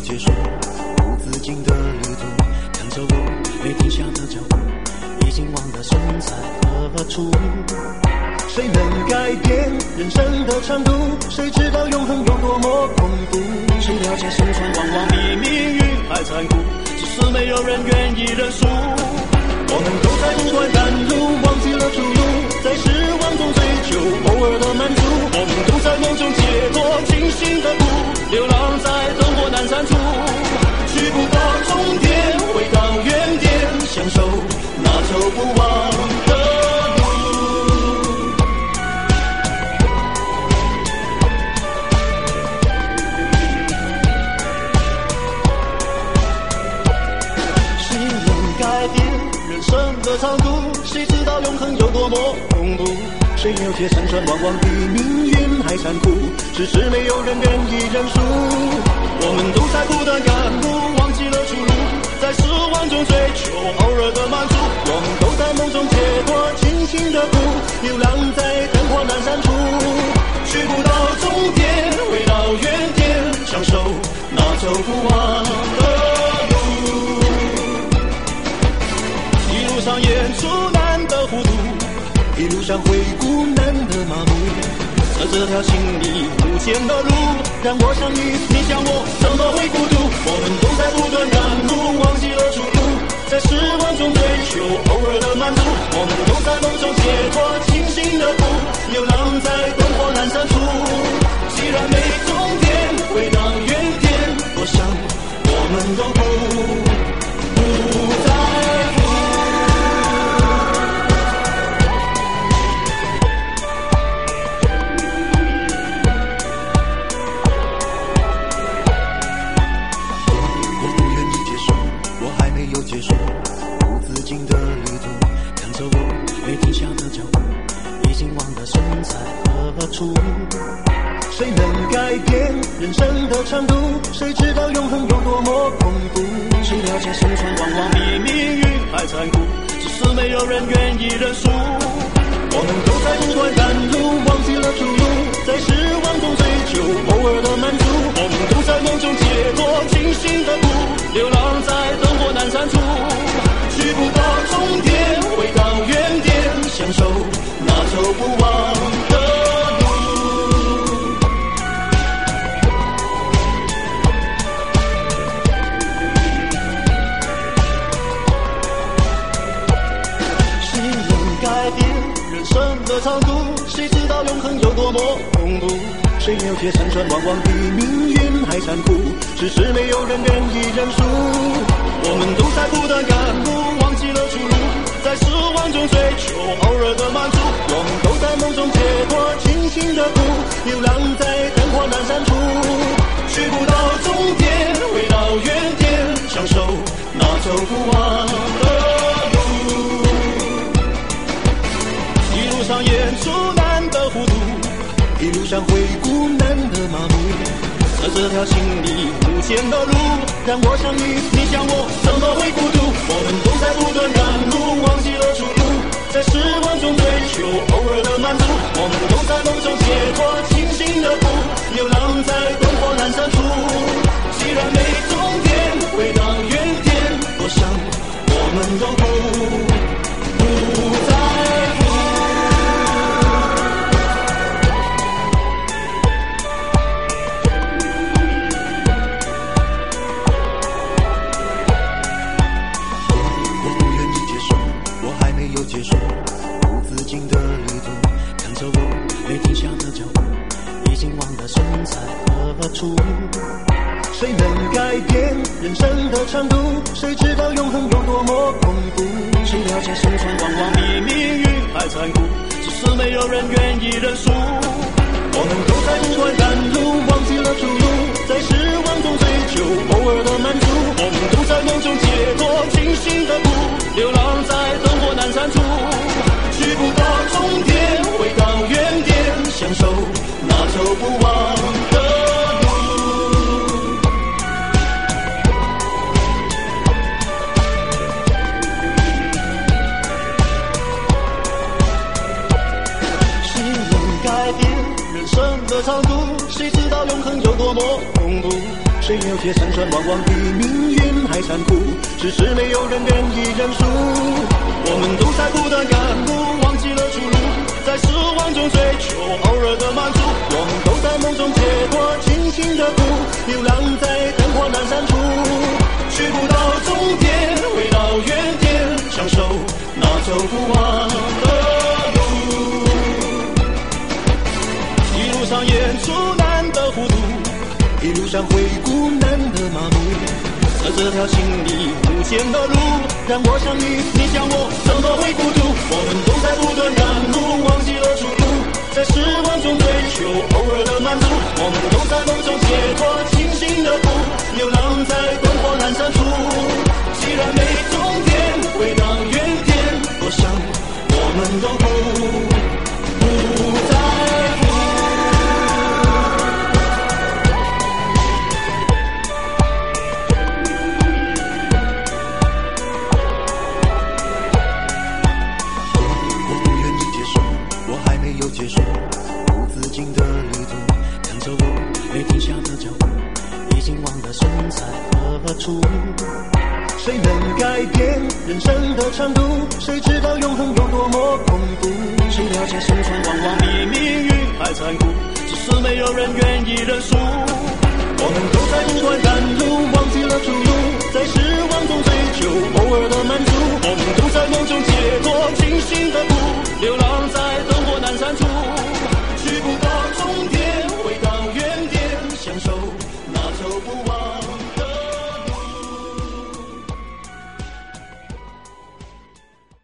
结束，无止境的旅途，看着我没停下的脚步，已经忘了身在何处。谁能改变人生的长度？谁知道永恒有多么恐怖？谁了解生存往往比命运还残酷，只是没有人愿意认输。我们都在不断赶路，忘记了出路，在失望中追求偶尔的满足。我们都在梦中解脱清醒的路，流浪在灯火阑珊处，去不到终点，回到原点，享受那走不完的路。谁能改变人生的长度？谁知道永恒有多么恐怖？谁了解生存往往比命运还残酷，只是没有人愿意认输。我们都在不断赶路，忘记了出路，在失望中追求偶尔的满足。我们都在梦中解脱清醒的步，流浪在灯火阑珊处，去不到终点，回到原点，享受那走不完的路。一路上演出难的糊涂，一路上回顾难的麻木，在这条心里无限的路，让我相遇，你想我怎么会孤独？我们都在不断赶路，忘记了出路，在失望中追求偶尔的满足。我们都在梦中解脱清醒的步，流浪在灯火阑珊处。既然没终点，回到原点，我想我们都不在乎。结束无止境的旅途，看着我没停下的脚步，已经忘了身在何处。谁能改变人生的长度？谁知道永恒有多么恐怖？谁了解生存往往比命运还残酷，只是没有人愿意认输。我们都在不断赶路，忘记了出路，在失望中追求偶尔的满足。我们都在梦中解脱清醒的步，流浪在灯火阑珊处，去不到终点，回到原点，享受那走不完的路。谁能改变人生的长度？谁知道永恒有多么恐怖？谁了解生存往往比命运还残酷，只是没有人愿意认输。我们都在不断赶路，忘记了出路，在失望中追求偶尔的满足。我们都在梦中解脱清醒的步，流浪在灯火阑珊处，去不到终点，回到原点，享受那走不完的路。一路上演出难的糊涂，一路上回顾难的麻木，在这条心里无限的路，让我相遇，你想我怎么会孤独？我们都在不断赶路，忘记了出路，在失望中追求偶尔的满足。我们都在梦中解脱清醒的步，流浪在灯火阑珊处。既然没终点，回到原点，我想我们都不在乎。结束无止境的旅途，看着我没停下的脚步，已经忘了身在何处。谁能改变人生的长度？谁知道永恒有多么恐怖？谁了解生存往往比命运还残酷，只是没有人愿意认输。我们都在不断赶路，忘记了出路，在失望中追求偶尔的满足。我们都在梦中解脱清醒的步，流浪在灯火阑珊处，去不到终点，回到原点，享受那走不完的路。谁能改变人生的长度？谁知道永恒有多么恐怖？ 谁了解山川往往比命运还残酷？只是没有人愿意认输。我们都在不断赶路，忘记了出路，在失望中追求偶尔的满足。我们都在梦中解脱，清醒的哭，流浪在灯火阑珊处，去不到终点，回到原点，享受那走不完的路。一路上演出难的糊涂，一路上回顾难的麻木，在这条心里无限的路，让我相遇，你想我怎么会孤独？我们都在不断赶路，忘记了出路，在失望中追求偶尔的满足。我们都在梦中解脱，清醒的哭，流浪在灯火阑珊处。既然没终点，回到原点，我想我们都不在乎。结束无止境的旅途，看着我没停下的脚步，已经忘了身在何处。谁能改变人生的长度？谁知道永恒有多么恐怖？谁了解生存往往比命运还残酷？只是没有人愿意认输。我们都在不断赶路，忘记了出路，在失望中追求偶尔的满足。我们都在梦中解脱，清醒的哭，